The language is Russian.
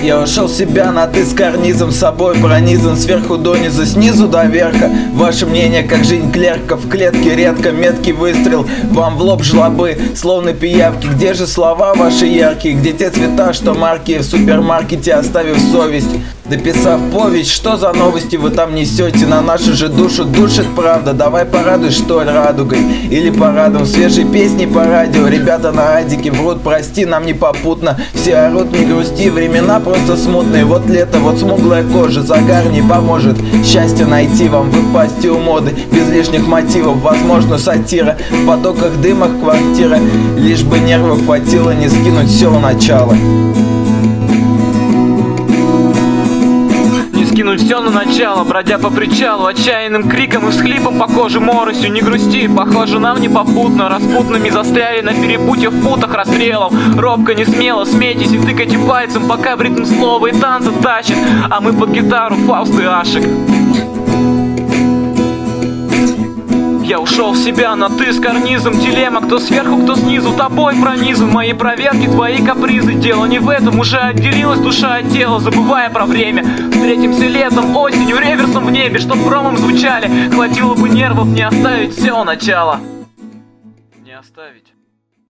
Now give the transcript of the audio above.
Я ушел в себя на ты с карнизом, собой пронизан сверху донизу, снизу до верха. Ваше мнение, как жизнь клерка в клетке, редко меткий выстрел вам в лоб жлобы, словно пиявки. Где же слова ваши яркие, где те цвета, что марки в супермаркете, оставив совесть? Дописав повесть, что за новости вы там несете? На нашу же душу душит правда. Давай порадуй, что ли, радугой или парадом, свежей песни по радио. Ребята на адике врут, прости, нам не попутно. Все орут, не грусти, времена просто смутные. Вот лето, вот смуглая кожа, загар не поможет счастье найти вам. Вы в пасти у моды, без лишних мотивов. Возможно, сатира в потоках дымах квартира. Лишь бы нервов хватило не скинуть все в начало. Кинуть все на начало, бродя по причалу, отчаянным криком и всхлипом по коже моросью. Не грусти, похоже, нам не попутно. Распутными застряли на перепутье в путах расстрелов. Робко, не смело, смейтесь и тыкайте пальцем, пока в ритм слова и танца тащит, а мы под гитару Фауст и Ашик. Я ушел в себя на ты с карнизом, дилемма, кто сверху, кто снизу, тобой пронизан. Мои проверки, твои капризы, дело не в этом, уже отделилась душа от тела, забывая про время. Встретимся летом, осенью, реверсом в небе, чтоб громом звучали. Хватило бы нервов не оставить все начало. Не оставить.